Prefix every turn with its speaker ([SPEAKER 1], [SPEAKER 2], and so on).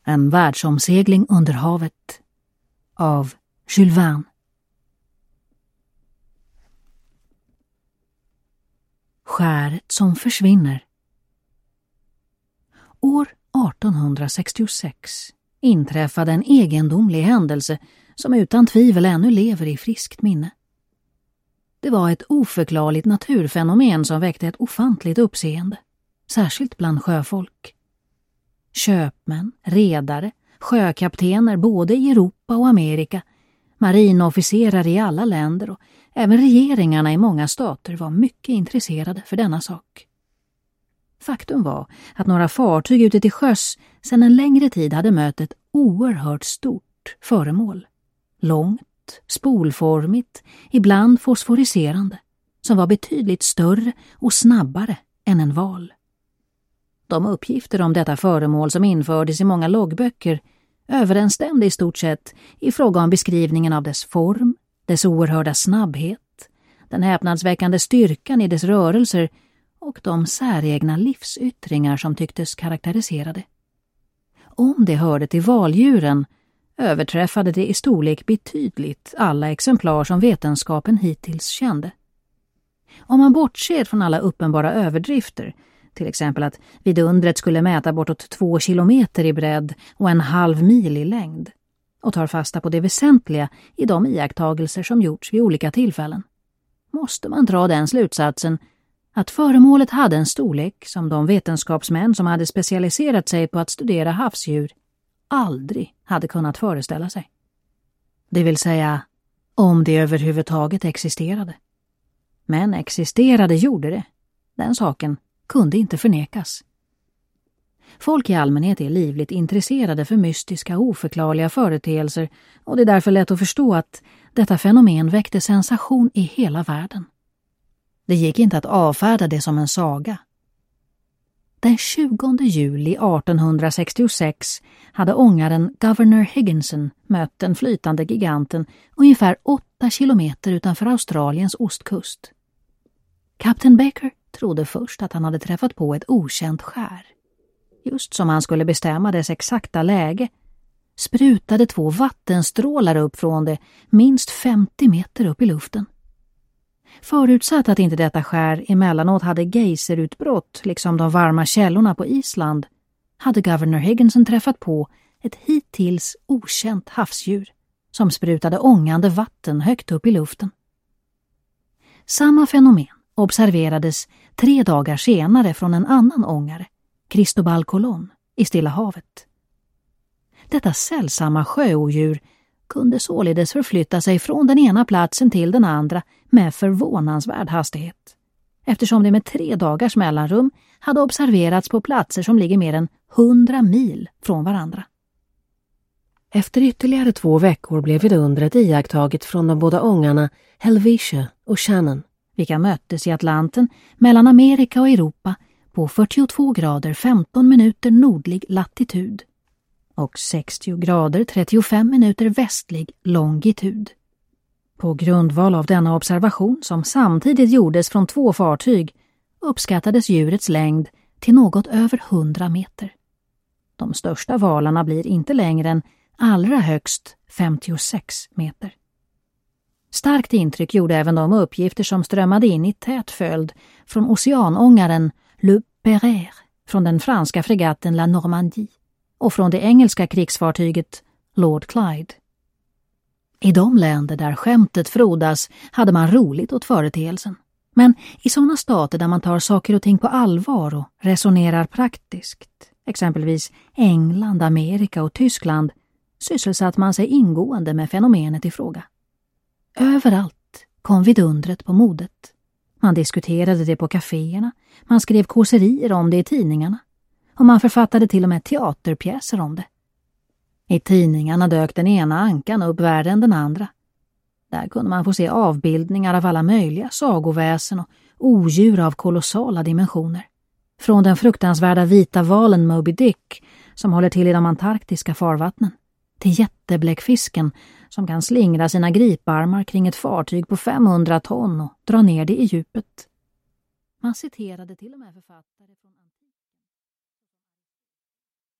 [SPEAKER 1] En världsomsegling under havet av Jules Verne. Skäret som försvinner. År 1866 inträffade en egendomlig händelse som utan tvivel ännu lever i friskt minne. Det var ett oförklarligt naturfenomen som väckte ett ofantligt uppseende, särskilt bland sjöfolk. Köpmän, redare, sjökaptener både i Europa och Amerika, marinofficerare i alla länder och även regeringarna i många stater var mycket intresserade för denna sak. Faktum var att några fartyg ute till sjöss sedan en längre tid hade mött ett oerhört stort föremål. Långt, spolformigt, ibland fosforiserande, som var betydligt större och snabbare än en val. De uppgifter om detta föremål som infördes i många loggböcker överensstämde i stort sett i fråga om beskrivningen av dess form, dess oerhörda snabbhet, den häpnadsväckande styrkan i dess rörelser och de säregna livsyttringar som tycktes karaktärisera det. Om det hörde till valdjuren överträffade det i storlek betydligt alla exemplar som vetenskapen hittills kände. Om man bortser från alla uppenbara överdrifter, till exempel att vidundret skulle mäta bortåt 2 kilometer i bredd och 1/2 mil i längd, och tar fasta på det väsentliga i de iakttagelser som gjorts vid olika tillfällen, måste man dra den slutsatsen att föremålet hade en storlek som de vetenskapsmän som hade specialiserat sig på att studera havsdjur aldrig hade kunnat föreställa sig. Det vill säga, om det överhuvudtaget existerade. Men existerade gjorde det. Den saken kunde inte förnekas. Folk i allmänhet är livligt intresserade för mystiska och oförklarliga företeelser och det är därför lätt att förstå att detta fenomen väckte sensation i hela världen. Det gick inte att avfärda det som en saga. Den 20 juli 1866 hade ångaren Governor Higginson mött den flytande giganten ungefär 8 kilometer utanför Australiens ostkust. Kapten Baker trodde först att han hade träffat på ett okänt skär. Just som han skulle bestämma dess exakta läge sprutade 2 vattenstrålar upp från det minst 50 meter upp i luften. Förutsatt att inte detta skär emellanåt hade geyserutbrott liksom de varma källorna på Island hade Governor Higginson träffat på ett hittills okänt havsdjur som sprutade ångande vatten högt upp i luften. Samma fenomen observerades 3 dagar senare från en annan ångare, Cristobal Colon, i Stilla havet. Detta sällsamma sjöodjur kunde således förflytta sig från den ena platsen till den andra med förvånansvärd hastighet, eftersom det med 3 dagars mellanrum hade observerats på platser som ligger mer än 100 mil från varandra. Efter ytterligare 2 veckor blev vidundret iakttaget från de båda ångarna Helvetia och Shannon, vilka möttes i Atlanten mellan Amerika och Europa på 42 grader 15 minuter nordlig latitud och 60 grader 35 minuter västlig longitud. På grundval av denna observation som samtidigt gjordes från 2 fartyg uppskattades djurets längd till något över 100 meter. De största valarna blir inte längre än allra högst 56 meter. Starkt intryck gjorde även de uppgifter som strömmade in i tät följd från oceanångaren Le Perrère från den franska fregatten La Normandie och från det engelska krigsfartyget Lord Clyde. I de länder där skämtet frodas hade man roligt åt företeelsen. Men i sådana stater där man tar saker och ting på allvar och resonerar praktiskt, exempelvis England, Amerika och Tyskland, sysselsatt man sig ingående med fenomenet i fråga. Överallt kom vidundret på modet. Man diskuterade det på kaféerna, man skrev kåserier om det i tidningarna och man författade till och med teaterpjäser om det. I tidningarna dök den ena ankan upp värre än den andra. Där kunde man få se avbildningar av alla möjliga sagoväsen och odjur av kolossala dimensioner. Från den fruktansvärda vita valen Moby Dick som håller till i de antarktiska farvattnen till jättebläckfisken som kan slingra sina griparmar kring ett fartyg på 500 ton och dra ner det i djupet. Man citerade till och med författare från